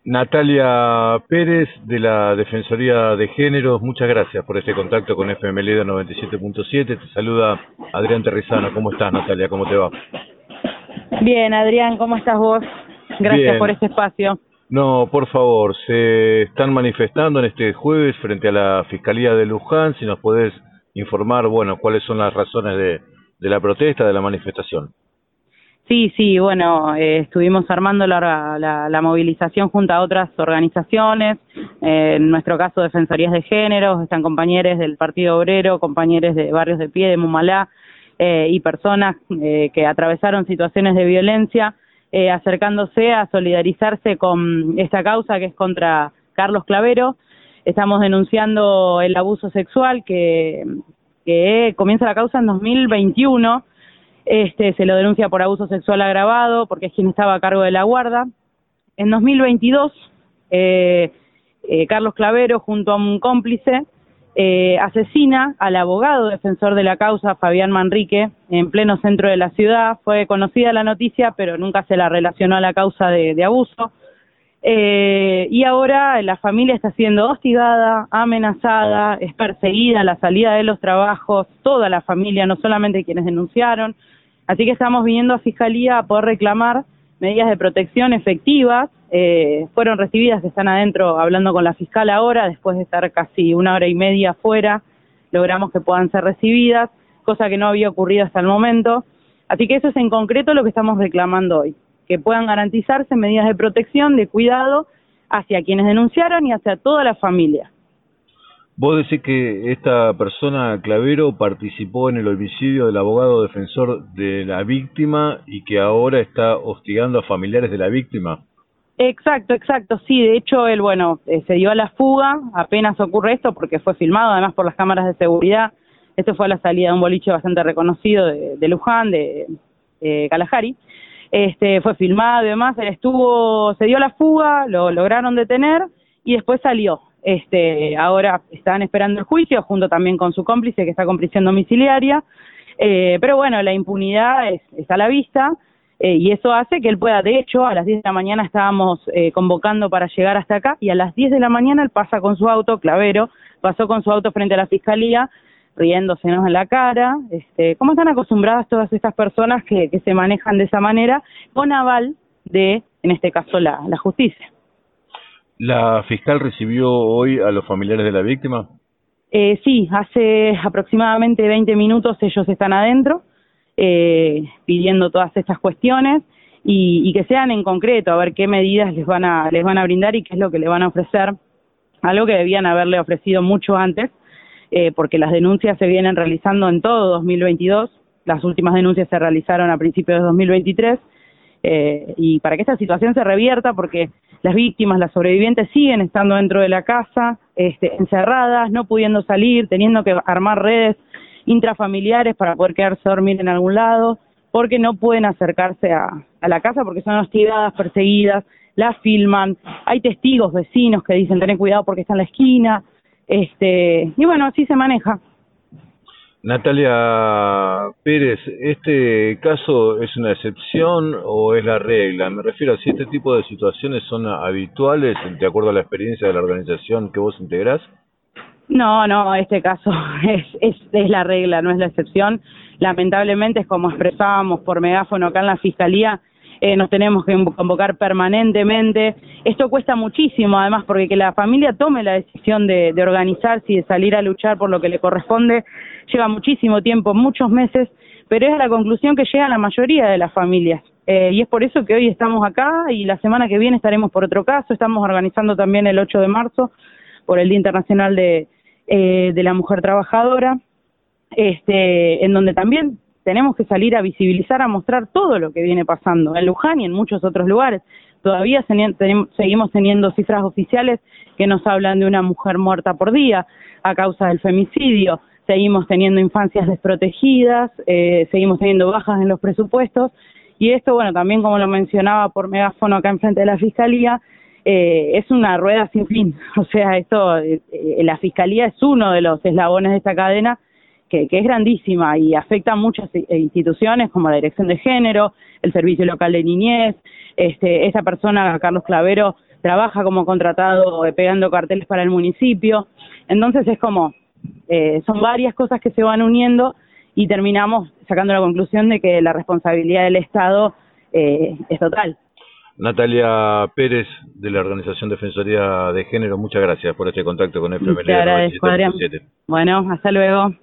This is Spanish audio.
Natalia Pérez de la Defensoría de Géneros, muchas gracias por este contacto con FM Lido 97.7. Te saluda Adrián Terrizano. ¿Cómo estás, Natalia? ¿Cómo te va? Bien, Adrián, ¿cómo estás vos? Gracias por Bien. este espacio. No, por favor, se están manifestando en este jueves frente a la Fiscalía de Luján. Si nos podés informar, bueno, cuáles son las razones de la protesta, de la manifestación. Sí, bueno, estuvimos armando la movilización junto a otras organizaciones, en nuestro caso Defensorías de Géneros, están compañeros del Partido Obrero, compañeros de Barrios de Pie, de Mumalá, y personas que atravesaron situaciones de violencia, acercándose a solidarizarse con esta causa que es contra Carlos Clavero. Estamos denunciando el abuso sexual que comienza la causa en 2021. Se lo denuncia por abuso sexual agravado, porque es quien estaba a cargo de la guarda. En 2022, Carlos Clavero, junto a un cómplice, asesina al abogado defensor de la causa, Fabián Manrique, en pleno centro de la ciudad. Fue conocida la noticia, pero nunca se la relacionó a la causa de abuso. Y ahora la familia está siendo hostigada, amenazada, es perseguida a la salida de los trabajos, toda la familia, no solamente quienes denunciaron. Así que estamos viniendo a Fiscalía a poder reclamar medidas de protección efectivas. Fueron recibidas, están adentro hablando con la fiscal ahora, después de estar casi 1 hora y media afuera, logramos que puedan ser recibidas, cosa que no había ocurrido hasta el momento. Así que eso es en concreto lo que estamos reclamando hoy, que puedan garantizarse medidas de protección, de cuidado hacia quienes denunciaron y hacia toda la familia. Vos decís que esta persona, Clavero, participó en el homicidio del abogado defensor de la víctima y que ahora está hostigando a familiares de la víctima. Exacto, sí, de hecho él, se dio a la fuga, apenas ocurre esto porque fue filmado además por las cámaras de seguridad. Esto fue a la salida de un boliche bastante reconocido de Luján, de Kalahari. Fue filmado y demás, él se dio a la fuga, lo lograron detener y después salió. Ahora están esperando el juicio junto también con su cómplice que está con prisión domiciliaria, pero bueno, la impunidad está a la vista, y eso hace que él pueda, de hecho, a las 10 de la mañana estábamos convocando para llegar hasta acá, y a las 10 de la mañana él pasa con su auto, Clavero, pasó con su auto frente a la fiscalía, riéndosenos en la cara, ¿cómo están acostumbradas todas estas personas que se manejan de esa manera, con aval de, en este caso, la justicia? ¿La fiscal recibió hoy a los familiares de la víctima? Sí, hace aproximadamente 20 minutos ellos están adentro, pidiendo todas estas cuestiones y que sean en concreto, a ver qué medidas les van a brindar y qué es lo que le van a ofrecer, algo que debían haberle ofrecido mucho antes, porque las denuncias se vienen realizando en todo 2022, las últimas denuncias se realizaron a principios de 2023, y para que esta situación se revierta, porque las víctimas, las sobrevivientes siguen estando dentro de la casa, encerradas, no pudiendo salir, teniendo que armar redes intrafamiliares para poder quedarse a dormir en algún lado, porque no pueden acercarse a la casa porque son hostigadas, perseguidas, las filman, hay testigos, vecinos que dicen tener cuidado porque está en la esquina, y bueno, así se maneja. Natalia Pérez, ¿este caso es una excepción o es la regla? Me refiero a si este tipo de situaciones son habituales, de acuerdo a la experiencia de la organización que vos integrás. No, este caso es la regla, no es la excepción. Lamentablemente, es como expresábamos por megáfono acá en la Fiscalía, nos tenemos que convocar permanentemente. Esto cuesta muchísimo, además, porque que la familia tome la decisión de organizarse y de salir a luchar por lo que le corresponde, lleva muchísimo tiempo, muchos meses, pero es a la conclusión que llega la mayoría de las familias. Y es por eso que hoy estamos acá y la semana que viene estaremos por otro caso. Estamos organizando también el 8 de marzo por el Día Internacional de la Mujer Trabajadora, en donde también tenemos que salir a visibilizar, a mostrar todo lo que viene pasando en Luján y en muchos otros lugares. Todavía seguimos teniendo cifras oficiales que nos hablan de una mujer muerta por día a causa del femicidio, seguimos teniendo infancias desprotegidas, seguimos teniendo bajas en los presupuestos, y esto, bueno, también como lo mencionaba por megáfono acá enfrente de la Fiscalía, es una rueda sin fin. O sea, la Fiscalía es uno de los eslabones de esta cadena que es grandísima y afecta a muchas instituciones como la Dirección de Género, el Servicio Local de Niñez. Esta persona, Carlos Clavero, trabaja como contratado pegando carteles para el municipio. Entonces es como, son varias cosas que se van uniendo y terminamos sacando la conclusión de que la responsabilidad del Estado es total. Natalia Pérez, de la Organización Defensoría de Género, muchas gracias por este contacto con FML. Te agradezco, Adrián. Bueno, hasta luego.